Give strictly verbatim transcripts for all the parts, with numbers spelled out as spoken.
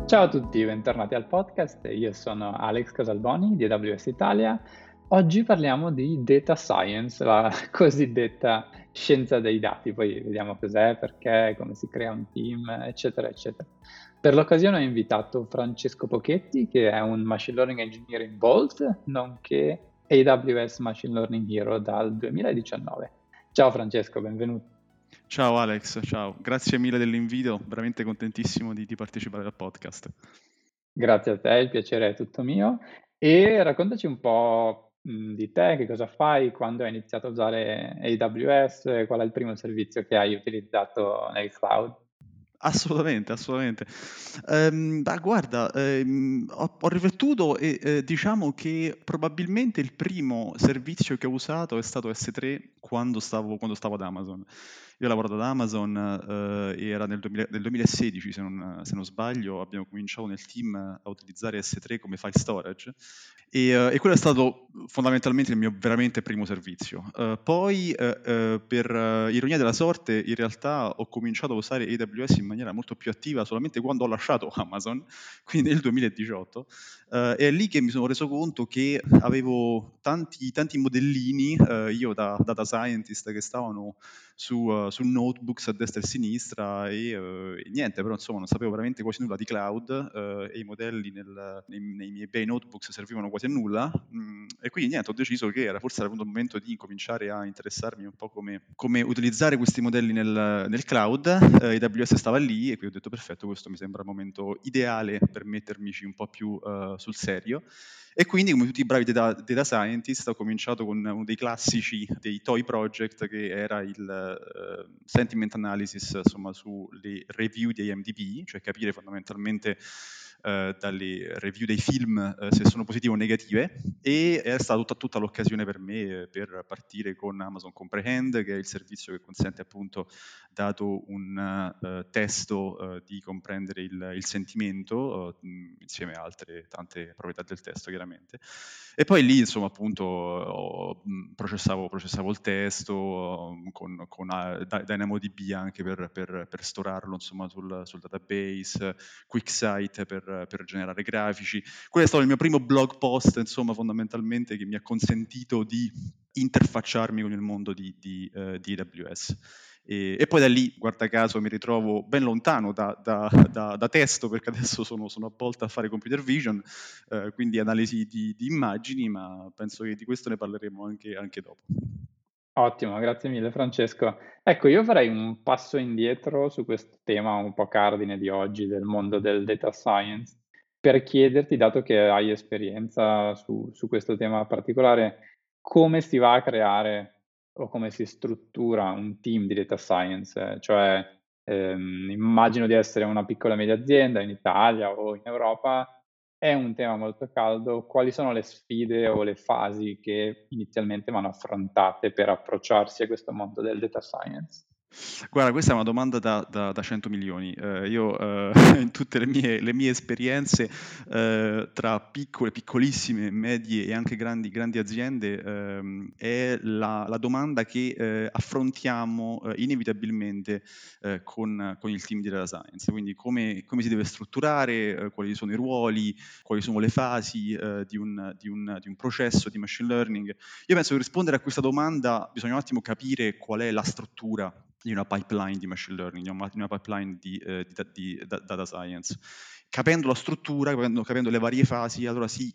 Ciao a tutti, bentornati al podcast. Io sono Alex Casalboni di A W S Italia. Oggi parliamo di data science, la cosiddetta scienza dei dati. Poi vediamo cos'è, perché, come si crea un team, eccetera, eccetera. Per l'occasione ho invitato Francesco Pochetti, che è un Machine Learning Engineer in Bolt, nonché A W S Machine Learning Hero dal duemiladiciannove. Ciao Francesco, benvenuto. Ciao Alex, ciao, grazie mille dell'invito, veramente contentissimo di, di partecipare al podcast. Grazie a te, il piacere è tutto mio. E raccontaci un po', mhmm, di te, che cosa fai, quando hai iniziato a usare A W S, qual è il primo servizio che hai utilizzato nel cloud? Assolutamente, assolutamente. Ehm, bah, guarda, ehm, ho, ho riflettuto e eh, diciamo che probabilmente il primo servizio che ho usato è stato S tre quando stavo, quando stavo ad Amazon. Io ho lavorato ad Amazon, eh, e era nel, duemila nel duemilasedici, se non, se non sbaglio, abbiamo cominciato nel team a utilizzare S tre come file storage e, eh, e quello è stato fondamentalmente il mio veramente primo servizio. Eh, poi, eh, eh, per eh, ironia della sorte, in realtà ho cominciato a usare A W S in maniera molto più attiva solamente quando ho lasciato Amazon, quindi nel duemiladiciotto. Eh, è lì che mi sono reso conto che avevo tanti, tanti modellini, eh, io da data scientist, che stavano su, uh, su notebooks a destra e a sinistra e, uh, e niente, però insomma non sapevo veramente quasi nulla di cloud, uh, e i modelli nel, nei, nei miei bei notebooks servivano quasi a nulla, mm, e quindi niente, ho deciso che era forse era venuto il momento di incominciare a interessarmi un po' come, come utilizzare questi modelli nel, nel cloud. uh, A W S stava lì e quindi ho detto perfetto, questo mi sembra il momento ideale per mettermici un po' più uh, sul serio. E quindi, come tutti i bravi data, data scientist, ho cominciato con uno dei classici dei toy project, che era il uh, sentiment analysis, insomma, sulle review di I M D B, cioè capire fondamentalmente uh, dalle review dei film uh, se sono positive o negative, e è stata tutta, tutta l'occasione per me eh, per partire con Amazon Comprehend, che è il servizio che consente, appunto, dato un uh, testo, uh, di comprendere il, il sentimento, uh, insieme a altre tante proprietà del testo, chiaramente. E poi lì, insomma, appunto, ho- mh, processavo, processavo il testo um, con, con uh, Dy- DynamoDB anche per, per, per storarlo, insomma, sul, sul database, QuickSight per, per generare grafici. Quello è stato il mio primo blog post, insomma, fondamentalmente, che mi ha consentito di interfacciarmi con il mondo di, di, eh, di A W S. E, e poi da lì, guarda caso, mi ritrovo ben lontano da, da, da, da testo, perché adesso sono, sono avvolto a fare computer vision, eh, quindi analisi di, di immagini, ma penso che di questo ne parleremo anche, anche dopo. Ottimo, grazie mille Francesco. Ecco, io farei un passo indietro su questo tema un po' cardine di oggi, del mondo del data science, per chiederti, dato che hai esperienza su, su questo tema particolare, come si va a creare o come si struttura un team di data science? Cioè, ehm, immagino di essere una piccola e media azienda in Italia o in Europa. È un tema molto caldo. Quali sono le sfide o le fasi che inizialmente vanno affrontate per approcciarsi a questo mondo del data science? Guarda, questa è una domanda da, da- da cento milioni. Eh, io, eh, in tutte le mie, le mie esperienze, eh, tra piccole, piccolissime, medie e anche grandi, grandi aziende, ehm, è la, la domanda che eh, affrontiamo eh, inevitabilmente eh, con, con il team di data science. Quindi come, come si deve strutturare, eh, quali sono i ruoli, quali sono le fasi eh, di un, di un- di un processo di machine learning. Io penso che per rispondere a questa domanda bisogna un attimo capire qual è la struttura di una pipeline di machine learning, di una, di una pipeline di, eh, di, di, di data science. Capendo la struttura, capendo, capendo le varie fasi, allora si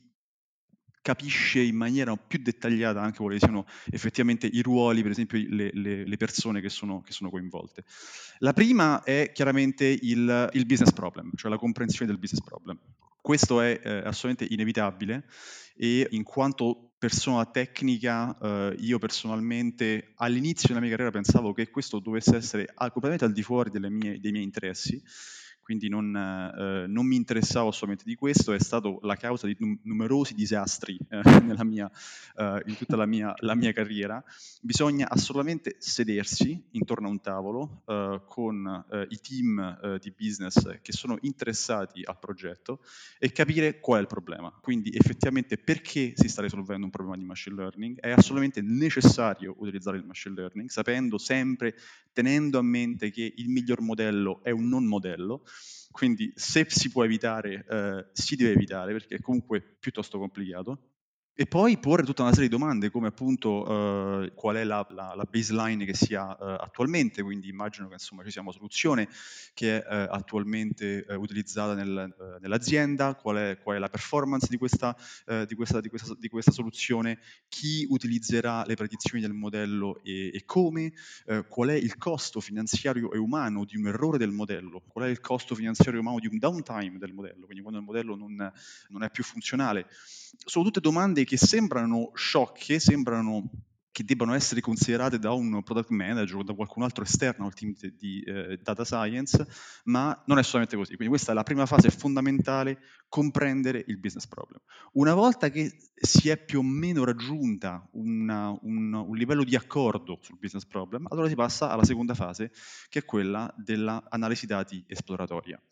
capisce in maniera più dettagliata anche quali siano effettivamente i ruoli, per esempio le, le, le persone che sono, che sono coinvolte. La prima è chiaramente il, il business problem, cioè la comprensione del business problem. Questo è eh, assolutamente inevitabile, e in quanto persona tecnica, eh, io personalmente all'inizio della mia carriera pensavo che questo dovesse essere al- completamente al di fuori delle mie- dei miei interessi, quindi non, eh, non mi interessavo assolutamente di questo. È stato la causa di num- numerosi disastri eh, nella mia, eh, in tutta la mia, la mia carriera. Bisogna assolutamente sedersi intorno a un tavolo eh, con eh, i team eh, di business che sono interessati al progetto e capire qual è il problema. Quindi effettivamente perché si sta risolvendo un problema di machine learning. È assolutamente necessario utilizzare il machine learning, sapendo sempre, tenendo a mente che il miglior modello è un non modello, Quindi se si può evitare, eh, si deve evitare perché è comunque piuttosto complicato. E poi porre tutta una serie di domande come appunto eh, qual è la, la- la baseline che si ha eh, attualmente, quindi immagino che insomma ci sia una soluzione che è eh, attualmente eh, utilizzata nel, eh, nell'azienda, qual è, qual è la performance di questa, eh, di, questa, di, questa, di questa soluzione, chi utilizzerà le predizioni del modello e, e come, eh, qual è il costo finanziario e umano di un errore del modello, qual è il costo finanziario e umano di un downtime del modello, quindi quando il modello non, non è più funzionale. Sono tutte domande che sembrano sciocche, sembrano che debbano essere considerate da un product manager o da qualcun altro esterno al team di, di eh, data science, ma non è solamente così. Quindi questa è la prima fase fondamentale, comprendere il business problem. Una volta che si è più o meno raggiunta una, un, un livello di accordo sul business problem, allora si passa alla seconda fase, che è quella dell'analisi dati esploratoria.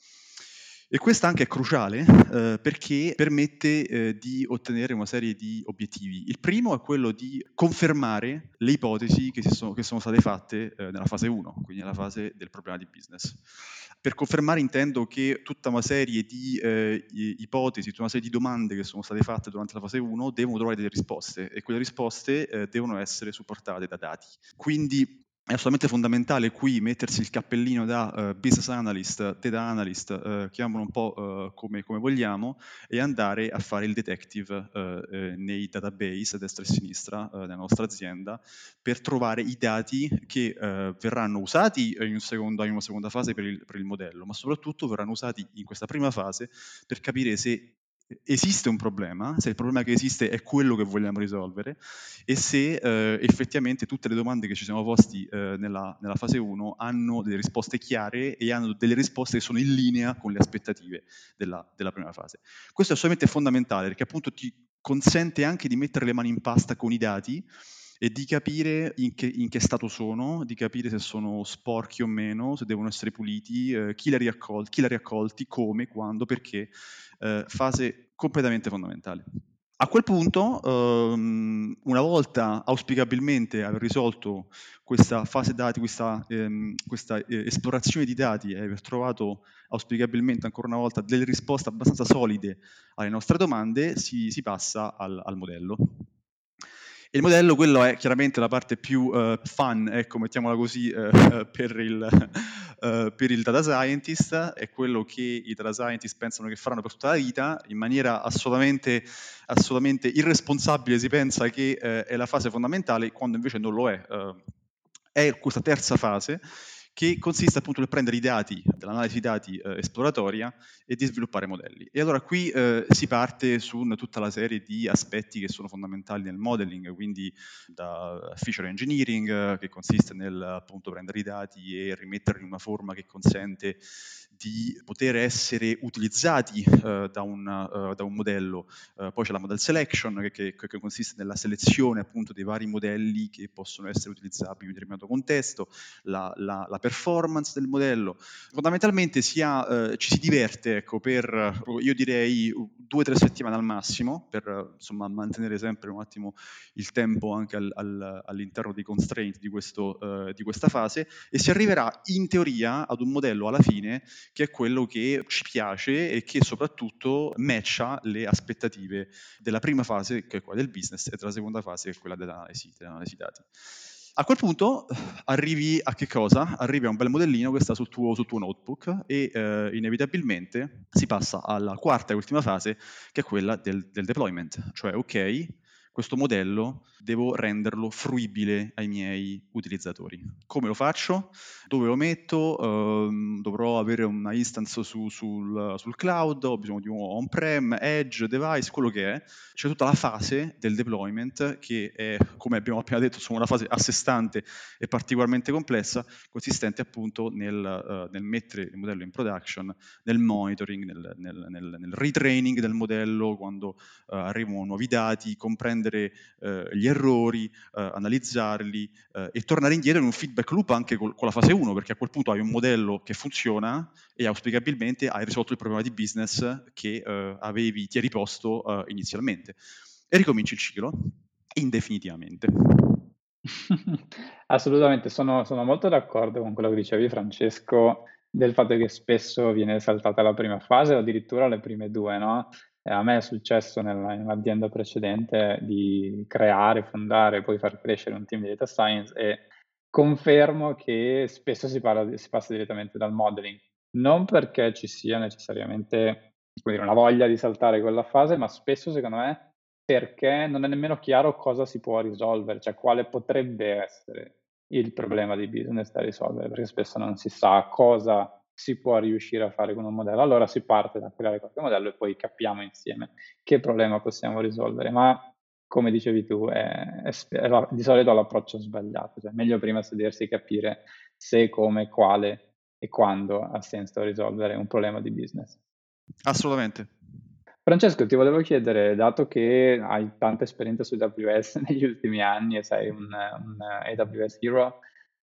E questa anche è cruciale eh, perché permette eh, di ottenere una serie di obiettivi. Il primo è quello di confermare le ipotesi che, si sono, che sono state fatte eh, nella fase uno, quindi nella fase del problema di business. Per confermare intendo che tutta una serie di eh, ipotesi, tutta una serie di domande che sono state fatte durante la fase uno devono trovare delle risposte e quelle risposte eh, devono essere supportate da dati. Quindi è assolutamente fondamentale qui mettersi il cappellino da uh, business analyst, data analyst, uh, chiamalo un po' uh, come, come vogliamo, e andare a fare il detective uh, uh, nei database a destra e a sinistra uh, della nostra azienda per trovare i dati che uh, verranno usati in, un secondo, in una seconda fase per il, per il modello, ma soprattutto verranno usati in questa prima fase per capire se esiste un problema, se il problema che esiste è quello che vogliamo risolvere e se eh, effettivamente tutte le domande che ci siamo posti eh, nella, nella fase uno hanno delle risposte chiare e hanno delle risposte che sono in linea con le aspettative della, della prima fase. Questo è assolutamente fondamentale perché appunto ti consente anche di mettere le mani in pasta con i dati e di capire in che, in che stato sono, di capire se sono sporchi o meno, se devono essere puliti, eh, chi li ha riaccolti, chi li ha riaccolti, come, quando, perché, eh, fase completamente fondamentale. A quel punto, ehm, una volta auspicabilmente aver risolto questa fase dati, questa, ehm, questa eh, esplorazione di dati e aver trovato auspicabilmente ancora una volta delle risposte abbastanza solide alle nostre domande, si, si passa al, al modello. E il modello, quello è chiaramente la parte più uh, fun, ecco, mettiamola così, uh, per, il, uh, per il data scientist, è quello che i data scientist pensano che faranno per tutta la vita, in maniera assolutamente, assolutamente irresponsabile si pensa che uh, è la fase fondamentale, quando invece non lo è. Uh, è questa terza fase che consiste appunto nel prendere i dati, dell'analisi dati eh, esploratoria e di sviluppare modelli. E allora qui eh, si parte su una, tutta la serie di aspetti che sono fondamentali nel modeling, quindi da feature engineering, eh, che consiste nel appunto prendere i dati e rimetterli in una forma che consente di poter essere utilizzati uh, da, un, uh, da un modello. Uh, poi c'è la model selection che, che, che consiste nella selezione appunto dei vari modelli che possono essere utilizzabili in un determinato contesto, la, la, la performance del modello. Fondamentalmente si ha, ci si diverte ecco, per, io direi, due o tre settimane al massimo, per insomma, mantenere sempre un attimo il tempo anche al, al, all'interno dei constraint di, questo, di questa fase, e si arriverà in teoria ad un modello alla fine che è quello che ci piace e che soprattutto matcha le aspettative della prima fase, che è quella del business, e della seconda fase, che è quella dell'analisi, dell'analisi dati. A quel punto arrivi a che cosa? Arrivi a un bel modellino che sta sul tuo, sul tuo notebook e eh, inevitabilmente si passa alla quarta e ultima fase, che è quella del, del deployment. Cioè, ok, questo modello devo renderlo fruibile ai miei utilizzatori. Come lo faccio? Dove lo metto? Uh, dovrò avere una instance su, sul, sul cloud, ho bisogno di un on-prem, edge, device, quello che è. C'è tutta la fase del deployment che è, come abbiamo appena detto, una fase a sé stante e particolarmente complessa, consistente appunto nel, uh, nel mettere il modello in production, nel monitoring, nel, nel, nel, nel retraining del modello, quando uh, arrivano nuovi dati, comprendere Uh, gli errori, uh, analizzarli uh, e tornare indietro in un feedback loop anche col, con la fase uno, perché a quel punto hai un modello che funziona e auspicabilmente hai risolto il problema di business che uh, avevi, ti eri posto uh, inizialmente. E ricominci il ciclo indefinitivamente. Assolutamente, sono, sono molto d'accordo con quello che dicevi, Francesco. del fatto che spesso viene saltata la prima fase o addirittura le prime due, no, e a me è successo nella in un'azienda precedente di creare, fondare e poi far crescere un team di data science e confermo che spesso si parla si passa direttamente dal modeling. Non perché ci sia necessariamente, come dire, una voglia di saltare quella fase, ma spesso secondo me perché non è nemmeno chiaro cosa si può risolvere, cioè quale potrebbe essere il problema di business da risolvere, perché spesso non si sa cosa si può riuscire a fare con un modello. Allora si parte da creare qualche modello e poi capiamo insieme che problema possiamo risolvere. Ma come dicevi tu, è, è sp- è la- di solito l'approccio sbagliato, cioè meglio prima sedersi e capire se, come, quale e quando ha senso risolvere un problema di business. Assolutamente. Francesco, ti volevo chiedere, dato che hai tanta esperienza su A W S negli ultimi anni e sei un, un A W S Hero,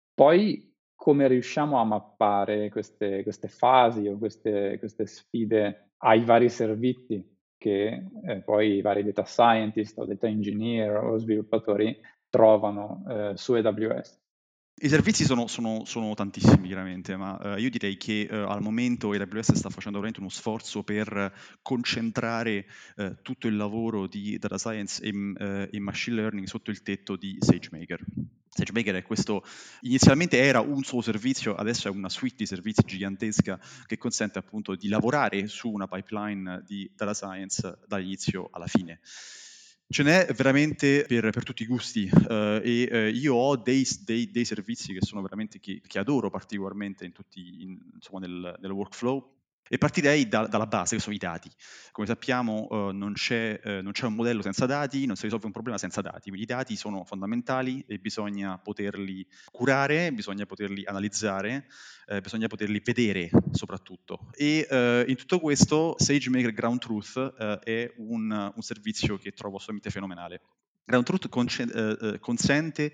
poi come riusciamo a mappare queste, queste fasi o queste, queste sfide ai vari servizi che eh, poi i vari data scientist o data engineer o sviluppatori trovano eh, su A W S? I servizi sono, sono- sono tantissimi chiaramente, ma eh, io direi che eh, al momento A W S sta facendo veramente uno sforzo per concentrare eh, tutto il lavoro di data science e, m- eh, e machine learning sotto il tetto di SageMaker. SageMaker è questo, inizialmente era un solo servizio, adesso è una suite di servizi gigantesca che consente appunto di lavorare su una pipeline di data science dall'inizio alla fine. Ce n'è veramente per, per tutti i gusti eh, e eh, io ho dei, dei- dei servizi che sono veramente che, che adoro particolarmente in tutti, in- insomma, nel, nel workflow. E partirei da- dalla base, che sono i dati. Come sappiamo, eh, non c'è, eh, non c'è un modello senza dati, non si risolve un problema senza dati. Quindi i dati sono fondamentali e bisogna poterli curare, bisogna poterli analizzare, eh, bisogna poterli vedere soprattutto. E eh, in tutto questo SageMaker Ground Truth eh, è un, un servizio che trovo assolutamente fenomenale. Ground Truth conce- eh, eh, consente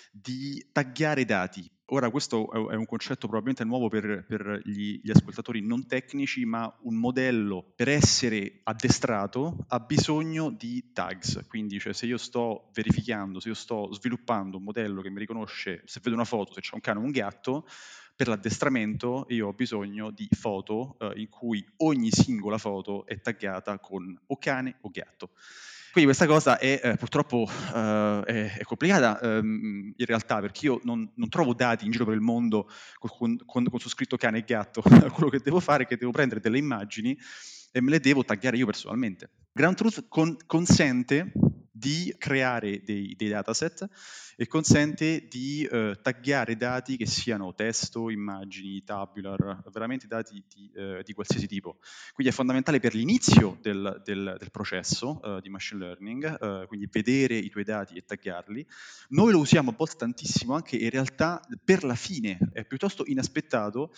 di taggare dati. Ora, questo è un concetto probabilmente nuovo per, per gli, gli ascoltatori non tecnici, ma un modello per essere addestrato ha bisogno di tags. Quindi, cioè, se io sto verificando, se io sto sviluppando un modello che mi riconosce, se vedo una foto, se c'è un cane o un gatto, per l'addestramento io ho bisogno di foto eh, in cui ogni singola foto è taggata con o cane o gatto. Quindi questa cosa è eh, purtroppo eh, è, è complicata ehm, in realtà perché io non, non trovo dati in giro per il mondo con, con, con su scritto cane e gatto. Quello che devo fare è che devo prendere delle immagini e me le devo taggare io personalmente. Ground Truth con, consente di creare dei, dei dataset e consente di eh, taggare dati che siano testo, immagini, tabular, veramente dati di, eh, di qualsiasi tipo. Quindi è fondamentale per l'inizio del, del, del processo uh, di machine learning, uh, quindi vedere i tuoi dati e taggarli. Noi lo usiamo a volte tantissimo anche in realtà per la fine, è piuttosto inaspettato,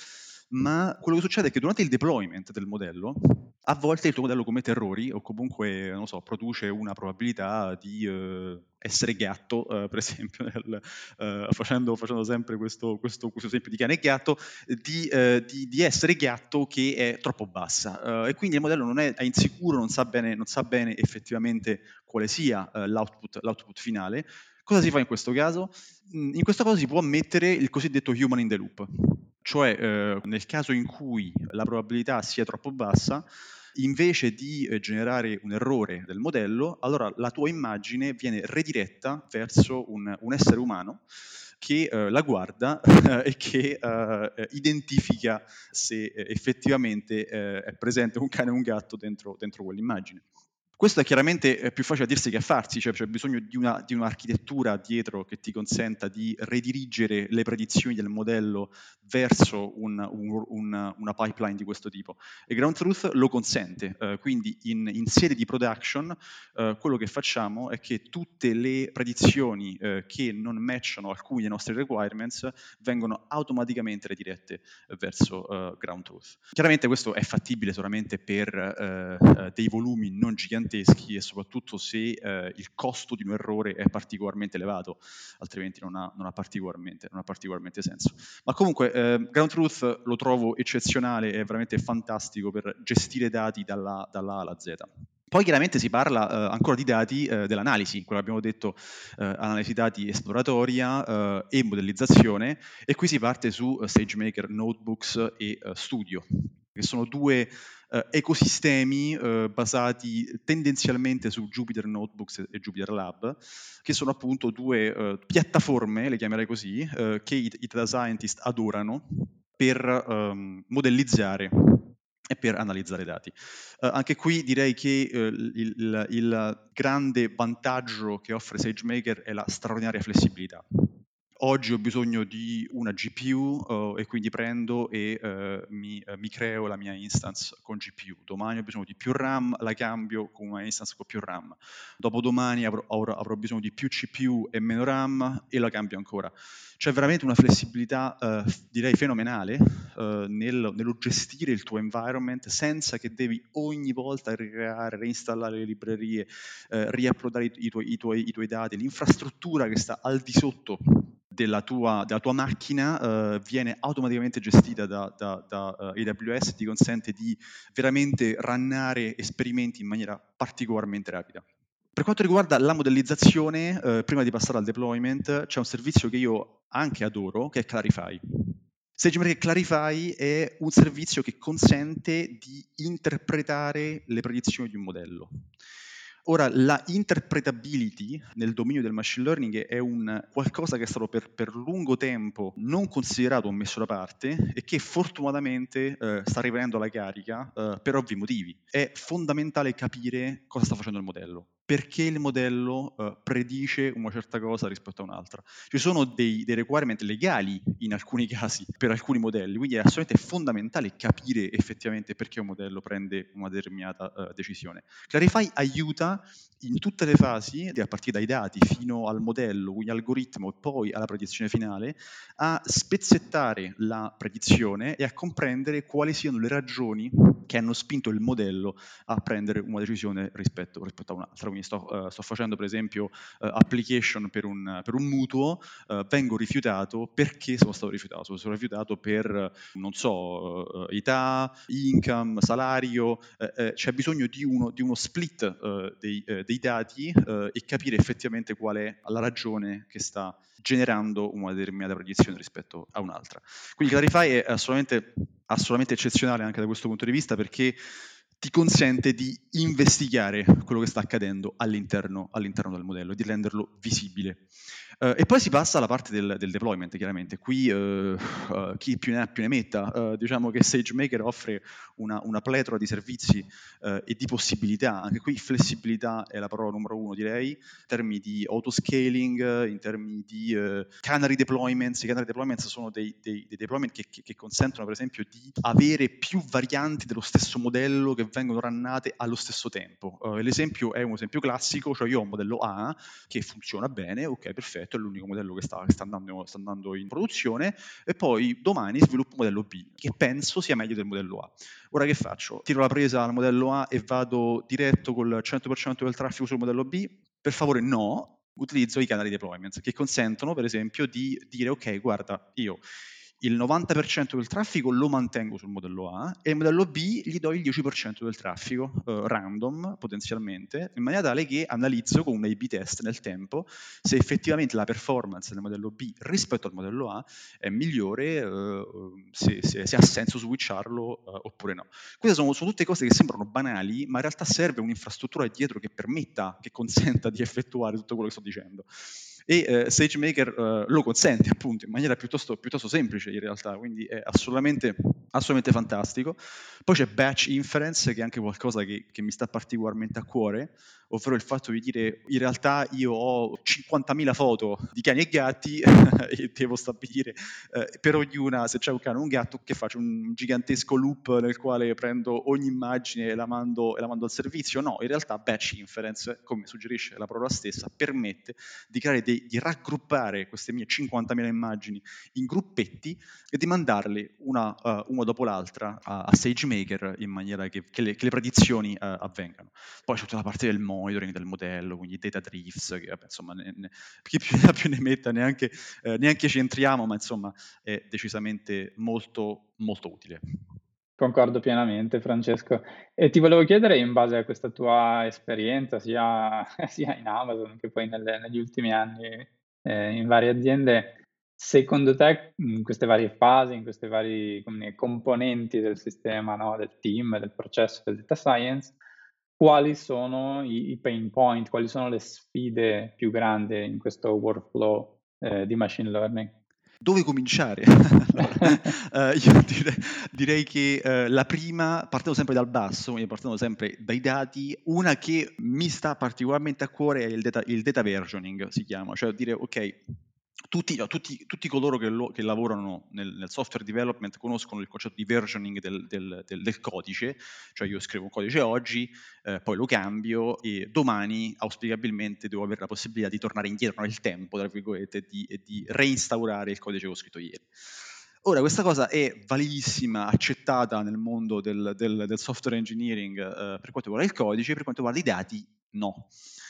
ma quello che succede è che durante il deployment del modello, a volte il tuo modello commette errori o comunque, non so, produce una probabilità di uh, essere gatto, uh, per esempio, nel, uh, facendo, facendo, sempre questo, questo, questo esempio di cane e gatto, di, eh, di, di, essere gatto che è troppo bassa uh, e quindi il modello non è, è insicuro, non sa bene, non sa bene effettivamente quale sia uh, l'output, l'output finale. Cosa si fa in questo caso? In questo caso si può mettere il cosiddetto human in the loop, cioè eh, nel caso in cui la probabilità sia troppo bassa, invece di eh, generare un errore del modello, allora la tua immagine viene rediretta verso un, un essere umano che eh, la guarda e che eh, identifica se eh, effettivamente eh, è presente un cane o un gatto dentro, dentro quell'immagine. Questo è chiaramente più facile a dirsi che a farsi, cioè c'è bisogno di, una, di un'architettura dietro che ti consenta di redirigere le predizioni del modello verso un, un, un, una pipeline di questo tipo. E Ground Truth lo consente, uh, quindi in, in sede di production uh, quello che facciamo è che tutte le predizioni uh, che non matchano alcuni dei nostri requirements vengono automaticamente redirette verso uh, Ground Truth. Chiaramente questo è fattibile solamente per uh, dei volumi non giganteschi e soprattutto se eh, il costo di un errore è particolarmente elevato, altrimenti non ha, non ha, particolarmente, non ha particolarmente senso. Ma comunque eh, Ground Truth lo trovo eccezionale, è veramente fantastico per gestire dati dalla, dalla A alla Z. Poi chiaramente si parla eh, ancora di dati eh, dell'analisi, quello che abbiamo detto, eh, analisi dati esploratoria eh, e modellizzazione, e qui si parte su eh, SageMaker Notebooks e eh, Studio, che sono due eh, ecosistemi eh, basati tendenzialmente su Jupyter Notebooks e Jupyter Lab, che sono appunto due eh, piattaforme, le chiamerei così, eh, che i, i data scientist adorano per ehm, modellizzare e per analizzare dati. Uh, anche qui direi che uh, il, il, il grande vantaggio che offre SageMaker è la straordinaria flessibilità. Oggi ho bisogno di una G P U uh, e quindi prendo e uh, mi, uh, mi creo la mia instance con G P U. Domani ho bisogno di più RAM, la cambio con una instance con più RAM. Dopodomani avrò, avrò, avrò bisogno di più C P U e meno RAM e la cambio ancora. C'è veramente una flessibilità, uh, direi, fenomenale uh, nel, nello gestire il tuo environment senza che devi ogni volta ricreare, reinstallare le librerie, uh, riapprodare i, i, tuoi, i, tuoi, i tuoi dati. L'infrastruttura che sta al di sotto della tua, della tua macchina uh, viene automaticamente gestita da, da, da uh, A W S e ti consente di veramente runnare esperimenti in maniera particolarmente rapida. Per quanto riguarda la modellizzazione, eh, prima di passare al deployment, c'è un servizio che io anche adoro, che è Clarify. SageMaker Clarify è un servizio che consente di interpretare le predizioni di un modello. Ora, la interpretability nel dominio del machine learning è un qualcosa che è stato per, per lungo tempo non considerato o messo da parte e che fortunatamente eh, sta riprendendo la carica eh, per ovvi motivi. È fondamentale capire cosa sta facendo il modello, perché il modello eh, predice una certa cosa rispetto a un'altra. Ci sono dei, dei requirement legali in alcuni casi per alcuni modelli, quindi è assolutamente fondamentale capire effettivamente perché un modello prende una determinata uh, decisione. Clarify aiuta in tutte le fasi, a partire dai dati fino al modello, quindi algoritmo e poi alla predizione finale, a spezzettare la predizione e a comprendere quali siano le ragioni che hanno spinto il modello a prendere una decisione rispetto, rispetto a un'altra. Quindi sto, uh, sto facendo per esempio uh, application per un, per un mutuo, uh, vengo rifiutato perché sono stato rifiutato? Sono rifiutato per, non so, uh, età, income, salario, uh, c'è bisogno di uno, di uno split uh, dei, uh, dei dati uh, e capire effettivamente qual è la ragione che sta generando una determinata predizione rispetto a un'altra. Quindi Clarify è assolutamente, assolutamente eccezionale anche da questo punto di vista perché ti consente di investigare quello che sta accadendo all'interno, all'interno del modello e di renderlo visibile. Uh, e poi si passa alla parte del, del deployment, chiaramente. Qui uh, uh, chi più ne ha più ne metta. Uh, diciamo che SageMaker offre una, una pletora di servizi uh, e di possibilità. Anche qui flessibilità è la parola numero uno, direi, in termini di autoscaling, in termini di uh, canary deployments. I canary deployments sono dei, dei, dei deployment che, che, che consentono, per esempio, di avere più varianti dello stesso modello che vengono runnate allo stesso tempo. Uh, l'esempio è un esempio classico, cioè io ho un modello A che funziona bene, ok, perfetto, è l'unico modello che sta, che sta, andando, sta andando in produzione, e poi domani sviluppo un modello B, che penso sia meglio del modello A. Ora che faccio? Tiro la presa al modello A e vado diretto col cento per cento del traffico sul modello B? Per favore no, utilizzo i canali deployments, che consentono per esempio di dire ok, guarda, io il novanta per cento del traffico lo mantengo sul modello A e il modello B gli do il dieci per cento del traffico eh, random potenzialmente, in maniera tale che analizzo con un A B test nel tempo se effettivamente la performance del modello B rispetto al modello A è migliore, eh, se, se, se ha senso switcharlo eh, oppure no. Queste sono, sono tutte cose che sembrano banali, ma in realtà serve un'infrastruttura dietro che permetta, che consenta di effettuare tutto quello che sto dicendo. E eh, SageMaker eh, lo consente appunto in maniera piuttosto, piuttosto semplice in realtà, quindi è assolutamente, assolutamente fantastico. Poi c'è Batch Inference, che è anche qualcosa che, che mi sta particolarmente a cuore, ovvero il fatto di dire in realtà io ho cinquantamila foto di cani e gatti e devo stabilire eh, per ognuna, se c'è un cane o un gatto, che faccio un gigantesco loop nel quale prendo ogni immagine e la mando, e la mando al servizio. No, in realtà Batch Inference, come suggerisce la parola stessa, permette di creare dei, di raggruppare queste mie cinquantamila immagini in gruppetti e di mandarle una, uh, una dopo l'altra a, a SageMaker in maniera che, che, le, che le predizioni uh, avvengano. Poi c'è tutta la parte del monitoring del modello, quindi data drifts, che vabbè, insomma, ne, ne, chi più ne ha più ne metta, neanche, eh, neanche ci entriamo, ma insomma è decisamente molto, molto utile. Concordo pienamente Francesco. E ti volevo chiedere in base a questa tua esperienza sia sia in Amazon che poi nelle negli ultimi anni, ehm, in varie aziende, secondo te, in queste varie fasi, in queste vari come componenti del sistema, no, del team, del processo del data science, quali sono i i pain point, quali sono le sfide più grandi in questo workflow, ehm, di machine learning? Dove cominciare? Allora, ehm, io dire direi che, ehm, la prima partendo sempre dal basso, quindi partendo sempre dai dati, una che mi sta particolarmente a cuore è il data il data versioning si chiama, cioè dire: "Okay, tutti no, tutti tutti coloro che lo che lavorano nel nel software development conoscono il concetto di versioning del del del del codice, cioè io scrivo un codice oggi, ehm, poi lo cambio e domani auspicabilmente devo avere la possibilità di tornare indietro nel tempo, tra virgolette, e di e di reinstaurare il codice che ho scritto ieri. Ora questa cosa è validissima, accettata nel mondo del del del software engineering, ehm, per quanto riguarda il codice, per quanto riguarda i dati no.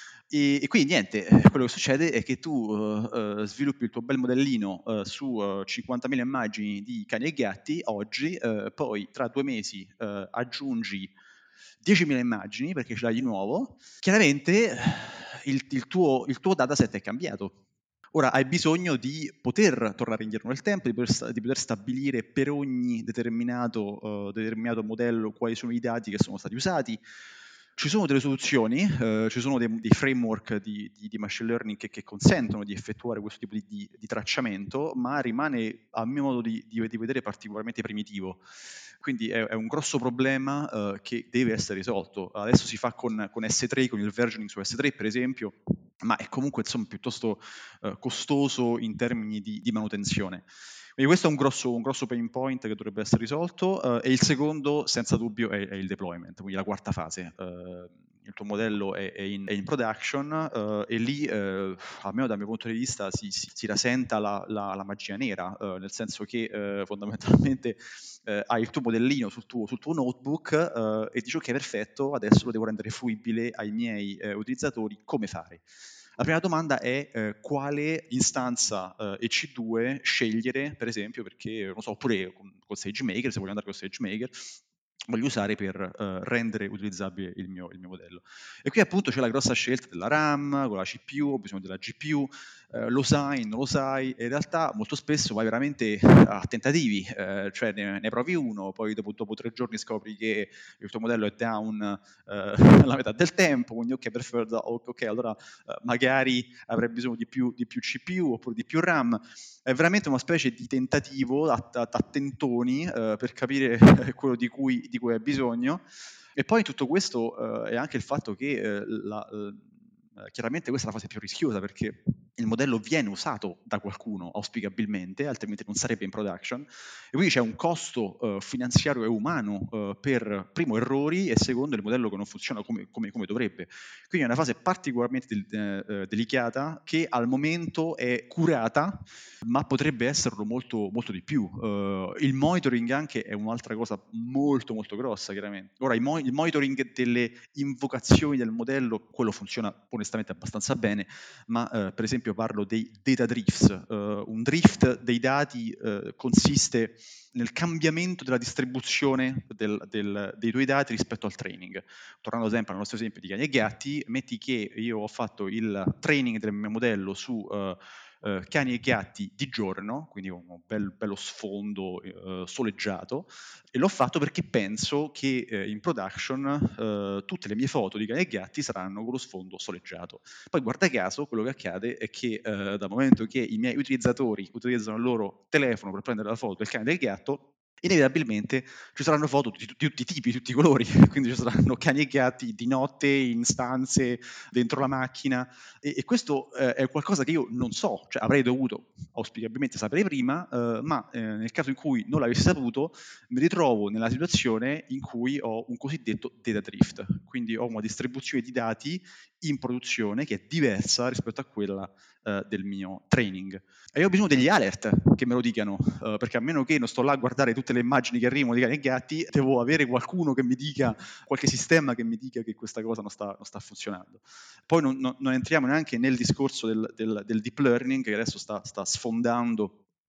E e quindi niente, eh, quello che succede è che tu, uhm, uhm, sviluppi il tuo bel modellino, uhm, su, uhm, cinquantamila immagini di cani e gatti oggi, uhm, poi tra due mesi, uhm, aggiungi diecimila immagini perché ce l'hai di nuovo, chiaramente il il tuo il tuo dataset è cambiato. Ora hai bisogno di poter tornare indietro nel tempo, di poter sta di poter stabilire per ogni determinato uhm, determinato modello quali sono i dati che sono stati usati. Ci sono delle soluzioni, uhm, ci sono dei dei framework di di di machine learning che che consentono di effettuare questo tipo di di di tracciamento, ma rimane, a mio modo di di di vedere, particolarmente primitivo. Quindi è è un grosso problema, uhm, che deve essere risolto. Adesso si fa con con S tre, con il versioning su S tre per esempio, ma è comunque insomma piuttosto, uhm, costoso in termini di di manutenzione. Quindi questo è un grosso un grosso pain point che dovrebbe essere risolto, uhm, e il secondo senza dubbio è è il deployment, quindi la quarta fase. Uhm, il tuo modello è è in è in production, uhm, e lì, uhm, almeno dal mio punto di vista si si si rasenta la la la magia nera, uhm, nel senso che, uhm, fondamentalmente, ehm, hai il tuo modellino sul tuo sul tuo notebook, uhm, e dici: "Okay, perfetto, adesso lo devo rendere fruibile ai miei, ehm, utilizzatori, come fare?" La prima domanda è, ehm, quale istanza, uhm, E C due scegliere, per esempio, perché non so, oppure con con SageMaker, se voglio andare con SageMaker, voglio usare per, uhm, rendere utilizzabile il mio il mio modello. E qui appunto c'è la grossa scelta della RAM, con la C P U, ho bisogno della G P U, ehm, lo sai, non lo sai, e in realtà molto spesso vai veramente a tentativi, ehm, cioè ne ne provi uno, poi dopo dopo tre giorni scopri che il tuo modello è down, ehm, la metà del tempo, quindi okay, perfetto, o okay, allora, uhm, magari avrei bisogno di più di più C P U oppure di più RAM. È veramente una specie di tentativo a a a tentoni, uhm, per capire quello di cui di cui hai bisogno. E poi in tutto questo, uhm, è anche il fatto che, uhm, la uhm, chiaramente questa è la fase più rischiosa perché il modello viene usato da qualcuno auspicabilmente, altrimenti non sarebbe in production, e quindi c'è un costo, uhm, finanziario e umano, uhm, per primo errori e secondo il modello che non funziona come come come dovrebbe. Quindi è una fase particolarmente del ehm, delicata che al momento è curata, ma potrebbe esserlo molto molto di più. Uhm, il monitoring anche è un'altra cosa molto, molto grossa chiaramente. Ora il mo il monitoring delle invocazioni del modello, quello funziona onestamente abbastanza bene, ma, uhm, per esempio parlo dei data drifts. Uhm, un drift dei dati, uhm, consiste nel cambiamento della distribuzione del del dei tuoi dati rispetto al training. Tornando sempre al nostro esempio di cani e gatti, metti che io ho fatto il training del mio modello su, uhm, uhm, cani e gatti di giorno, quindi un bel bello sfondo, uhm, soleggiato, e l'ho fatto perché penso che, ehm, in production, uhm, tutte le mie foto di cani e gatti saranno con lo sfondo soleggiato. Poi guarda caso quello che accade è che, uhm, dal momento che i miei utilizzatori utilizzano il loro telefono per prendere la foto del cane e del gatto, inevitabilmente ci saranno foto di tutti tutti i tipi, tutti i colori, quindi ci saranno cani e gatti di notte, in stanze, dentro la macchina, e e questo, ehm, è qualcosa che io non so, cioè avrei dovuto auspicabilmente sapere prima, uhm, ma, ehm, nel caso in cui non l'avessi saputo, mi ritrovo nella situazione in cui ho un cosiddetto data drift, quindi ho una distribuzione di dati in produzione che è diversa rispetto a quella, ehm, del mio training. E io ho bisogno degli alert che me lo dicano, uhm, perché a meno che non sto là a guardare tutte le immagini che arrivano di cani e gatti, devo avere qualcuno che mi dica, qualche sistema che mi dica che questa cosa non sta non sta funzionando. Poi non non non entriamo neanche nel discorso del del del deep learning che adesso sta sta sfondando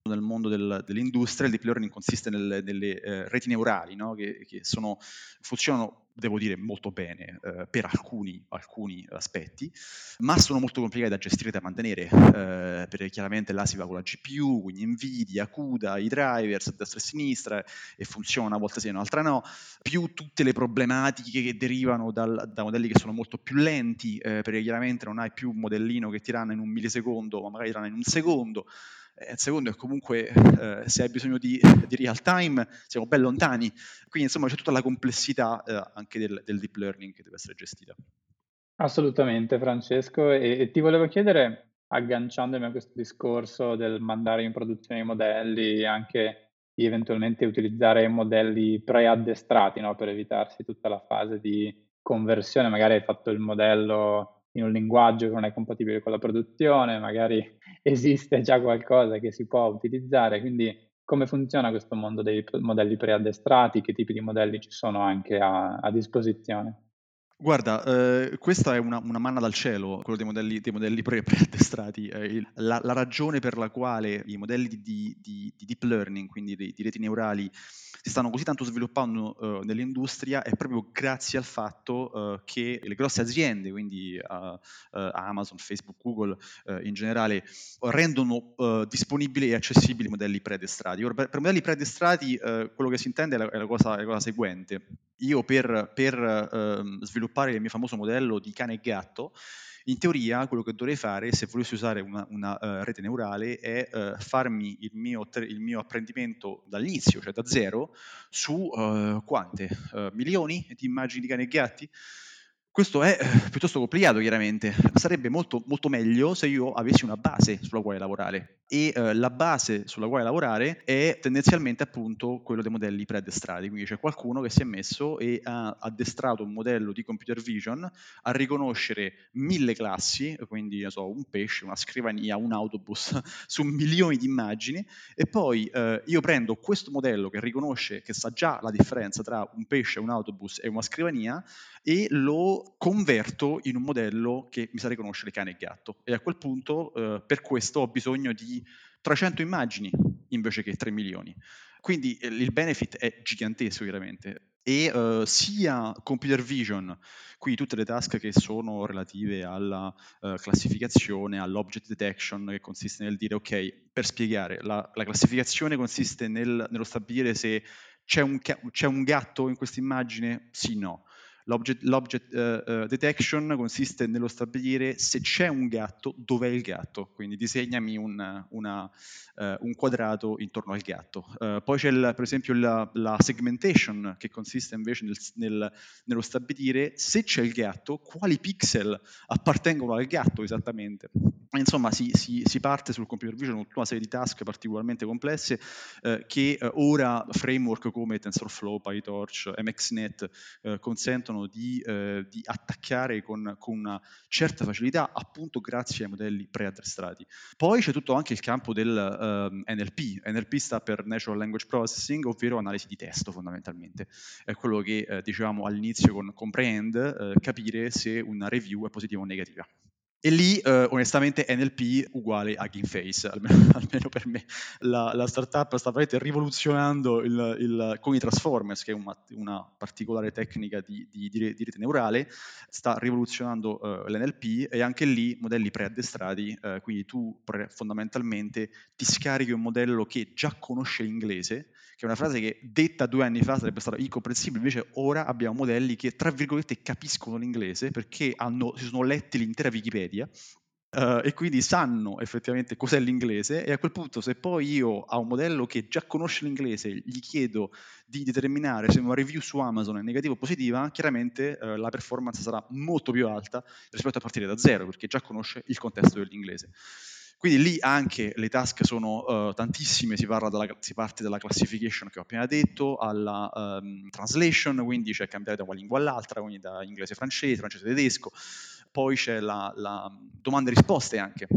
nel mondo del, dell'industria, il deep learning consiste nelle, nelle eh, reti neurali, no? che, che sono, funzionano, devo dire, molto bene eh, per alcuni, alcuni aspetti, ma sono molto complicati da gestire e da mantenere, eh, perché chiaramente là si va con la G P U, quindi Nvidia, CUDA, i drivers a destra e a sinistra, e funziona una volta sì e un'altra no, più tutte le problematiche che derivano dal, da modelli che sono molto più lenti, eh, perché chiaramente non hai più un modellino che ti ranna in un millisecondo, ma magari ranna in un secondo. Eh, il secondo è comunque, eh, se hai bisogno di, di real time, siamo ben lontani. Quindi insomma c'è tutta la complessità eh, anche del, del deep learning che deve essere gestita. Assolutamente Francesco, e e ti volevo chiedere, agganciandomi a questo discorso del mandare in produzione i modelli e anche di eventualmente utilizzare modelli preaddestrati, no, per evitarsi tutta la fase di conversione, magari hai fatto il modello in un linguaggio che non è compatibile con la produzione, magari esiste già qualcosa che si può utilizzare, quindi come funziona questo mondo dei p modelli preaddestrati? Che tipi di modelli ci sono anche a a disposizione? Guarda, ehm, questa è una una manna dal cielo, quello dei modelli dei modelli pre preaddestrati. Ehm, il la la ragione per la quale i modelli di di di di deep learning, quindi di di reti neurali, si stanno così tanto sviluppando, uhm, nell'industria è proprio grazie al fatto, uhm, che le grosse aziende, quindi, uhm, uhm, Amazon, Facebook, Google, uhm, in generale, rendono, uhm, disponibili e accessibili i modelli preaddestrati. Ora per per modelli preaddestrati, uhm, quello che si intende è la è la cosa è la cosa seguente: io per, per ehm, sviluppare il mio famoso modello di cane e gatto, in teoria quello che dovrei fare, se volessi usare una, una uh, rete neurale, è uh, farmi il mio, il mio, apprendimento dall'inizio, cioè da zero, su uh, quante? Uh, milioni di immagini di cani e gatti? Questo è eh, piuttosto complicato, chiaramente. Sarebbe molto, molto meglio se io avessi una base sulla quale lavorare. E eh, la base sulla quale lavorare è tendenzialmente appunto quello dei modelli preaddestrati. Quindi c'è qualcuno che si è messo e ha addestrato un modello di computer vision a riconoscere mille classi, quindi non so, un pesce, una scrivania, un autobus, su milioni di immagini, e poi eh, io prendo questo modello che riconosce, che sa già la differenza tra un pesce, un autobus e una scrivania, e lo converto in un modello che mi sa riconoscere cane e gatto. E a quel punto, eh, per questo, ho bisogno di trecento immagini invece che tre milioni. Quindi eh, il benefit è gigantesco, chiaramente. E uh, sia computer vision, quindi tutte le task che sono relative alla uh, classificazione, all'object detection, che consiste nel dire, ok, per spiegare, la, la classificazione consiste nel, nello stabilire se c'è un, c'è un gatto in questa immagine, sì, no. L'object, l'object uh, uh, detection consiste nello stabilire se c'è un gatto, dov'è il gatto, quindi disegnami un, una, uh, un quadrato intorno al gatto. Uh, poi c'è il, per esempio la, la segmentation, che consiste invece nel, nel, nello stabilire se c'è il gatto, quali pixel appartengono al gatto esattamente. Insomma, si, si, si parte sul computer vision con tutta una serie di task particolarmente complesse eh, che eh, ora framework come TensorFlow, PyTorch, MXNet eh, consentono di, eh, di attaccare con, con una certa facilità, appunto grazie ai modelli preaddestrati. Poi c'è tutto anche il campo del um, N L P. N L P sta per Natural Language Processing, ovvero analisi di testo fondamentalmente. È quello che eh, dicevamo all'inizio con Comprehend, eh, capire se una review è positiva o negativa. E lì, eh, onestamente, N L P uguale a GameFace, almeno, almeno per me. La, la startup sta veramente rivoluzionando il, il, con i Transformers, che è una, una particolare tecnica di, di, di, rete neurale, sta rivoluzionando uh, l'N L P, e anche lì modelli preaddestrati, uh, quindi tu pre- fondamentalmente ti scarichi un modello che già conosce l'inglese, che è una frase che detta due anni fa sarebbe stata incomprensibile, invece ora abbiamo modelli che, tra virgolette, capiscono l'inglese perché hanno, si sono letti l'intera Wikipedia, uh, e quindi sanno effettivamente cos'è l'inglese, e a quel punto, se poi io a un modello che già conosce l'inglese gli chiedo di determinare se una review su Amazon è negativa o positiva, chiaramente uh, la performance sarà molto più alta rispetto a partire da zero, perché già conosce il contesto dell'inglese. Quindi lì anche le task sono uh, tantissime, si, parla dalla, si parte dalla classification che ho appena detto, alla um, translation, quindi cioè cambiare da una lingua all'altra, quindi da inglese francese, francese tedesco, poi c'è la, la domande e risposte anche.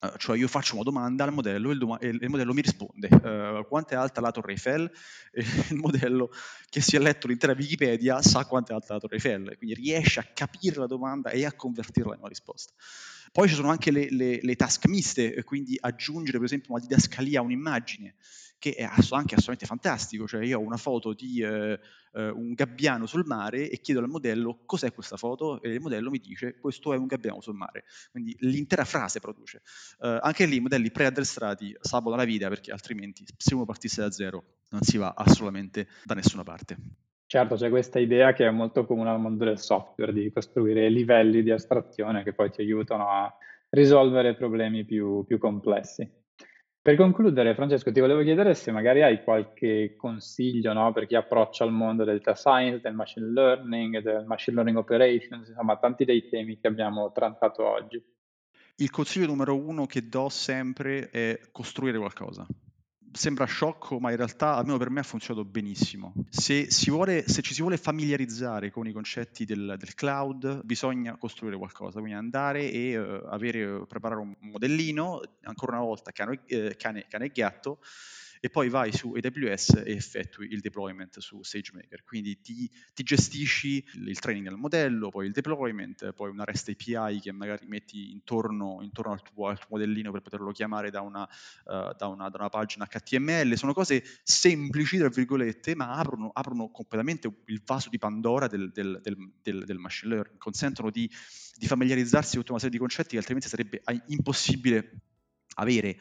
Uh, cioè io faccio una domanda al modello e il, doma- e il modello mi risponde uh, quanto è alta la Torre Eiffel, e il modello che si è letto l'intera Wikipedia sa quanto è alta la Torre Eiffel, quindi riesce a capire la domanda e a convertirla in una risposta. Poi ci sono anche le, le, le task miste, quindi aggiungere per esempio una didascalia a un'immagine, che è anche assolutamente fantastico. Cioè io ho una foto di eh, eh, un gabbiano sul mare e chiedo al modello cos'è questa foto, e il modello mi dice questo è un gabbiano sul mare, quindi l'intera frase produce. Uh, anche lì i modelli preaddestrati salvano la vita, perché altrimenti se uno partisse da zero non si va assolutamente da nessuna parte. Certo, c'è questa idea che è molto comune al mondo del software, di costruire livelli di astrazione che poi ti aiutano a risolvere problemi più, più complessi. Per concludere, Francesco, ti volevo chiedere se magari hai qualche consiglio, no, per chi approccia al mondo del data science, del machine learning, del machine learning operations, insomma, tanti dei temi che abbiamo trattato oggi. Il consiglio numero uno che do sempre è costruire qualcosa. Sembra sciocco, ma in realtà almeno per me ha funzionato benissimo. Se, si vuole, se ci si vuole familiarizzare con i concetti del, del cloud, bisogna costruire qualcosa, quindi andare e uh, avere, preparare un modellino, ancora una volta cane, eh, cane, cane e gatto, e poi vai su A W S e effettui il deployment su SageMaker. Quindi ti, ti gestisci il training del modello, poi il deployment, poi una REST A P I che magari metti intorno, intorno al, tuo, al tuo modellino per poterlo chiamare da una, uh, da una, da una pagina H T M L. Sono cose semplici, tra virgolette, ma aprono, aprono completamente il vaso di Pandora del, del, del, del, del machine learning, consentono di, di familiarizzarsi con tutta una serie di concetti che altrimenti sarebbe impossibile avere.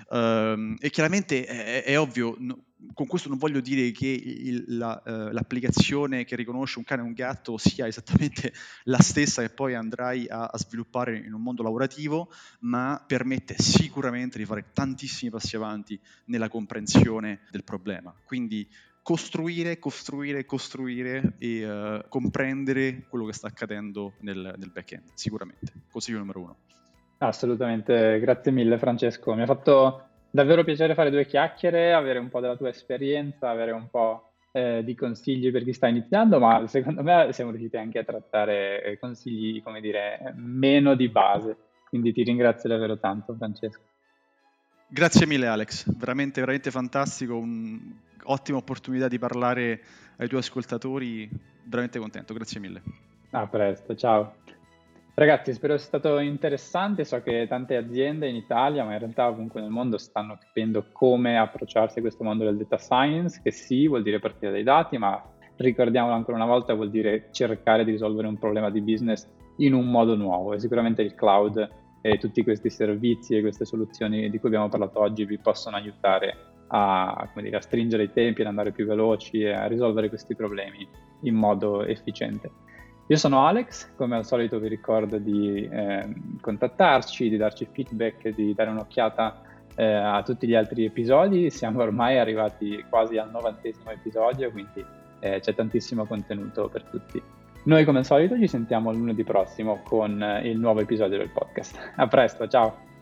Uh, e chiaramente è, è ovvio, no, con questo non voglio dire che il, la, uh, l'applicazione che riconosce un cane e un gatto sia esattamente la stessa che poi andrai a, a sviluppare in un mondo lavorativo, ma permette sicuramente di fare tantissimi passi avanti nella comprensione del problema. Quindi costruire, costruire, costruire e uh, comprendere quello che sta accadendo nel, nel back-end, sicuramente. Consiglio numero uno. Assolutamente, grazie mille Francesco, mi ha fatto davvero piacere fare due chiacchiere, avere un po' della tua esperienza, avere un po' eh, di consigli per chi sta iniziando, ma secondo me siamo riusciti anche a trattare eh, consigli, come dire, meno di base, quindi ti ringrazio davvero tanto Francesco. Grazie mille Alex, veramente, veramente fantastico, un'ottima opportunità di parlare ai tuoi ascoltatori, veramente contento, grazie mille. A presto, ciao. Ragazzi, spero sia stato interessante. So che tante aziende in Italia, ma in realtà ovunque nel mondo, stanno capendo come approcciarsi a questo mondo del data science, che sì, vuol dire partire dai dati, ma ricordiamolo ancora una volta, vuol dire cercare di risolvere un problema di business in un modo nuovo. E sicuramente il cloud e tutti questi servizi e queste soluzioni di cui abbiamo parlato oggi vi possono aiutare a, come dire, a stringere i tempi, ad andare più veloci e a risolvere questi problemi in modo efficiente. Io sono Alex, come al solito vi ricordo di eh, contattarci, di darci feedback, di dare un'occhiata eh, a tutti gli altri episodi. Siamo ormai arrivati quasi al novantesimo episodio, quindi eh, c'è tantissimo contenuto per tutti. Noi come al solito ci sentiamo lunedì prossimo con il nuovo episodio del podcast. A presto, ciao!